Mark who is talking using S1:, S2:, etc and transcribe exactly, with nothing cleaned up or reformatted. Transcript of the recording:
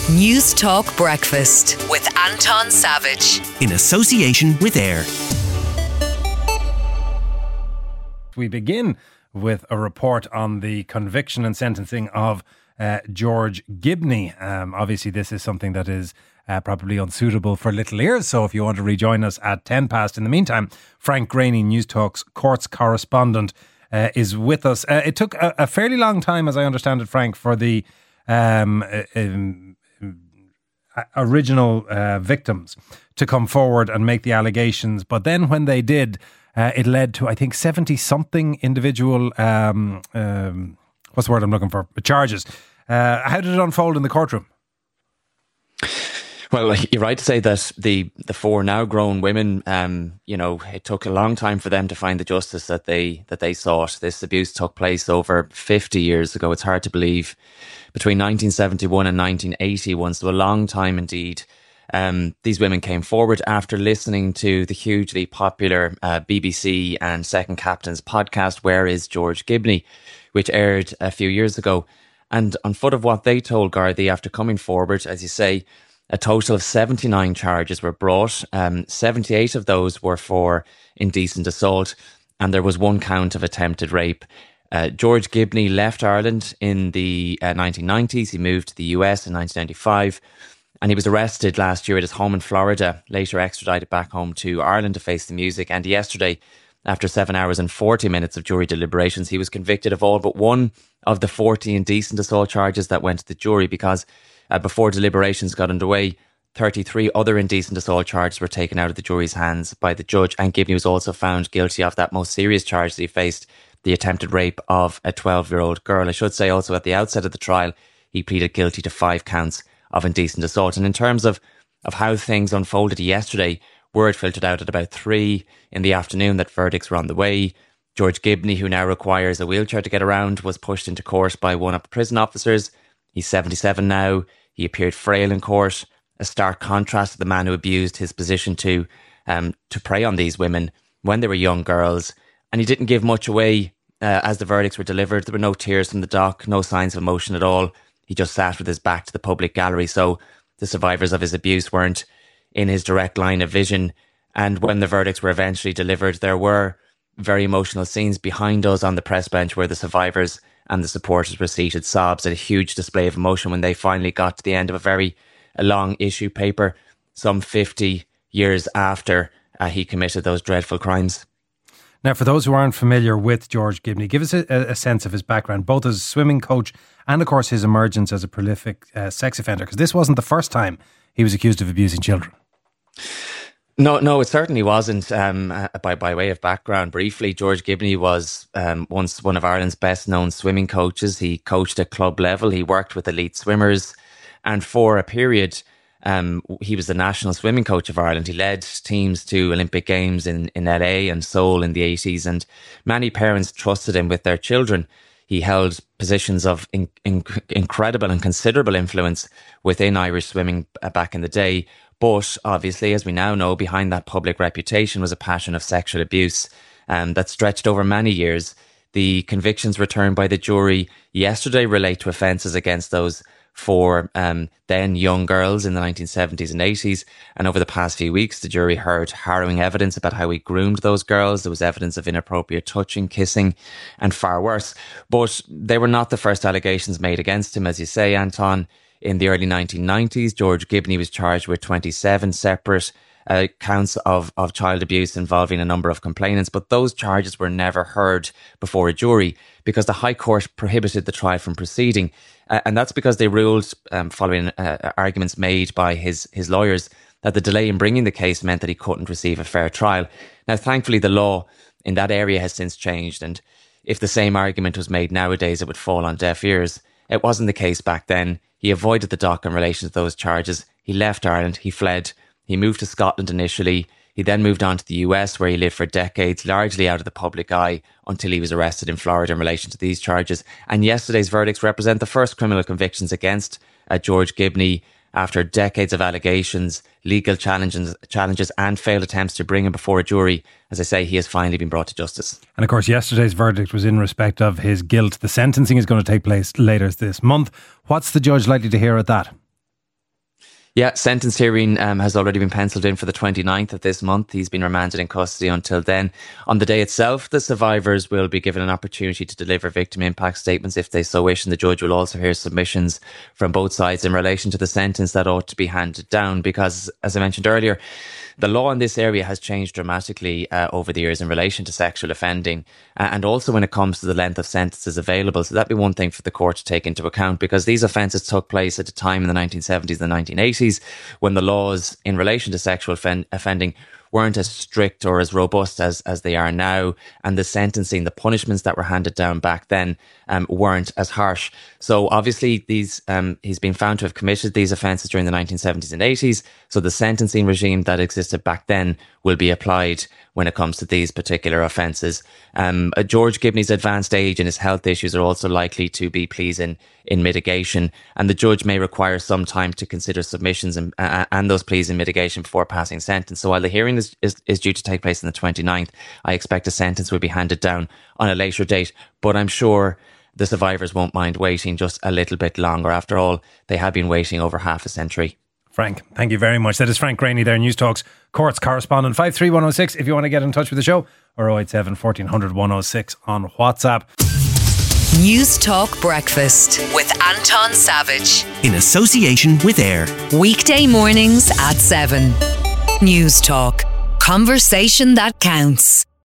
S1: News Talk Breakfast with Anton Savage.
S2: In association with AIR.
S3: We begin with a report on the conviction and sentencing of uh, George Gibney. Um, obviously, this is something that is uh, probably unsuitable for little ears. So if you want to rejoin us at ten past. In the meantime, Frank Graney, News Talk's courts correspondent, uh, is with us. Uh, it took a, a fairly long time, as I understand it, Frank, for the um, uh, um, original uh, victims to come forward and make the allegations. But then when they did, uh, it led to, I think, seventy-something individual, um, um, what's the word I'm looking for, charges. Uh, how did it unfold in the courtroom?
S4: Well, you're right to say that the, the four now grown women, um, you know, it took a long time for them to find the justice that they that they sought. This abuse took place over fifty years ago. It's hard to believe. Between nineteen seventy-one and nineteen eighty-one, so a long time indeed. Um, these women came forward after listening to the hugely popular uh, B B C and Second Captain's podcast, Where is George Gibney?, which aired a few years ago. And on foot of what they told Gardaí, after coming forward, as you say, a total of seventy-nine charges were brought. Um, seventy-eight of those were for indecent assault, and there was one count of attempted rape. Uh, George Gibney left Ireland in the uh, nineteen nineties. He moved to the U S in nineteen ninety-five, and he was arrested last year at his home in Florida, later extradited back home to Ireland to face the music. And yesterday, after seven hours and forty minutes of jury deliberations, he was convicted of all but one of the forty indecent assault charges that went to the jury, because uh, before deliberations got underway, thirty-three other indecent assault charges were taken out of the jury's hands by the judge, and Gibney was also found guilty of that most serious charge that he faced, the attempted rape of a twelve-year-old girl. I should say also at the outset of the trial, he pleaded guilty to five counts of indecent assault. And in terms of, of how things unfolded yesterday, word filtered out at about three in the afternoon that verdicts were on the way. George Gibney, who now requires a wheelchair to get around, was pushed into court by one of the prison officers. He's seventy-seven now. He appeared frail in court, a stark contrast to the man who abused his position to, um, to prey on these women when they were young girls. And he didn't give much away uh, as the verdicts were delivered. There were no tears from the dock, no signs of emotion at all. He just sat with his back to the public gallery, so the survivors of his abuse weren't in his direct line of vision. And when the verdicts were eventually delivered, there were very emotional scenes behind us on the press bench where the survivors and the supporters were seated, sobs at a huge display of emotion when they finally got to the end of a very a long issue paper, some fifty years after uh, he committed those dreadful crimes.
S3: Now, for those who aren't familiar with George Gibney, give us a, a sense of his background, both as a swimming coach and, of course, his emergence as a prolific uh, sex offender, because this wasn't the first time he was accused of abusing children.
S4: No, no, it certainly wasn't. Um, uh, by by way of background, briefly, George Gibney was um, once one of Ireland's best-known swimming coaches. He coached at club level. He worked with elite swimmers, and for a period, um, he was the national swimming coach of Ireland. He led teams to Olympic Games in, in L A and Seoul in the eighties, and many parents trusted him with their children. He held positions of in, in, incredible and considerable influence within Irish swimming back in the day. But obviously, as we now know, behind that public reputation was a passion of sexual abuse um, that stretched over many years. The convictions returned by the jury yesterday relate to offences against those four um, then young girls in the nineteen seventies and eighties. And over the past few weeks, the jury heard harrowing evidence about how he groomed those girls. There was evidence of inappropriate touching, kissing, and far worse. But they were not the first allegations made against him, as you say, Anton. In the early nineteen nineties, George Gibney was charged with twenty-seven separate uh, counts of, of child abuse involving a number of complainants, but those charges were never heard before a jury because the High Court prohibited the trial from proceeding. Uh, and that's because they ruled, um, following uh, arguments made by his, his lawyers, that the delay in bringing the case meant that he couldn't receive a fair trial. Now, thankfully, the law in that area has since changed, and if the same argument was made nowadays, it would fall on deaf ears. It wasn't the case back then. He avoided the dock in relation to those charges. He left Ireland. He fled. He moved to Scotland initially. He then moved on to the U S, where he lived for decades, largely out of the public eye, until he was arrested in Florida in relation to these charges. And yesterday's verdicts represent the first criminal convictions against uh, George Gibney after decades of allegations, legal challenges, challenges and failed attempts to bring him before a jury. As I say, he has finally been brought to justice.
S3: And of course, yesterday's verdict was in respect of his guilt. The sentencing is going to take place later this month. What's the judge likely to hear at that?
S4: Yeah, sentence hearing um, has already been penciled in for the twenty-ninth of this month. He's been remanded in custody until then. On the day itself, the survivors will be given an opportunity to deliver victim impact statements if they so wish, and the judge will also hear submissions from both sides in relation to the sentence that ought to be handed down, because, as I mentioned earlier, the law in this area has changed dramatically uh, over the years in relation to sexual offending, uh, and also when it comes to the length of sentences available. So that'd be one thing for the court to take into account, because these offences took place at a time in the nineteen seventies and the nineteen eighties when the laws in relation to sexual offend- offending weren't as strict or as robust as, as they are now, and the sentencing, the punishments that were handed down back then um, weren't as harsh. So obviously these um, he's been found to have committed these offences during the nineteen seventies and eighties, so the sentencing regime that existed back then will be applied when it comes to these particular offences. Um, uh, George Gibney's advanced age and his health issues are also likely to be pleas in, in mitigation, and the judge may require some time to consider submissions and, uh, and those pleas in mitigation before passing sentence. So while the hearing is, is, is due to take place on the twenty-ninth, I expect a sentence will be handed down on a later date, but I'm sure the survivors won't mind waiting just a little bit longer. After all, they have been waiting over half a century.
S3: Frank, thank you very much. That is Frank Greaney there, News Talk's courts correspondent. five three one oh six if you want to get in touch with the show, or oh eight seven, fourteen hundred, one oh six on WhatsApp.
S1: News Talk Breakfast with Anton Savage.
S2: In association with AIR.
S1: Weekday mornings at seven. News Talk. Conversation that counts.